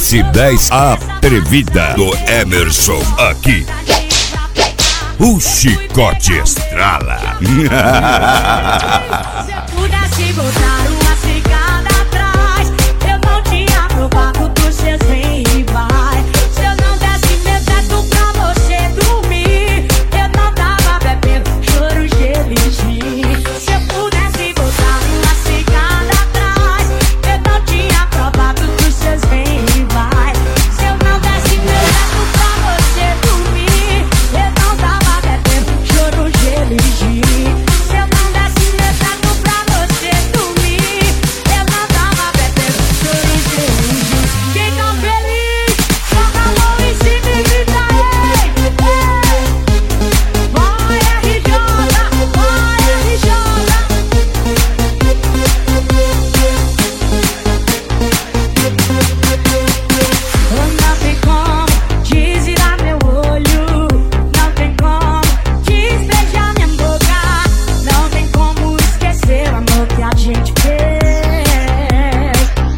S10 Atrevida do Emerson aqui. O chicote estrala. Se eu pudesse botar uma cigada atrás, eu não tinha provado dos seus rivais. Se eu não desse meu teto pra você dormir, eu não tava bebendo choro, gelo e gin. Se eu pudesse botar uma cigada atrás, eu não tinha provado dos seus rivais. Se eu não desse meu teto pra você dormir, eu não tava bebendo choro, gelo e gin. Se eu não desse meu teto pra você dormir, eu não tava bebendo choro, gelo e gin. Quem tá feliz, joga a mão em cima e grita ei, ei. Vai RJ, vai RJ. Não tem como desvirar meu olho, não tem como desbeijar minha boca, não tem como esquecer o amor que a gente fez.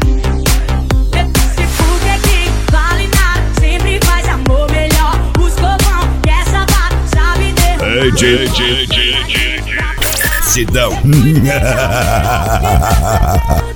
Esse fogo que vale nada, sempre faz amor melhor. Os povão e essa vaca sabe derrubar. Sidão.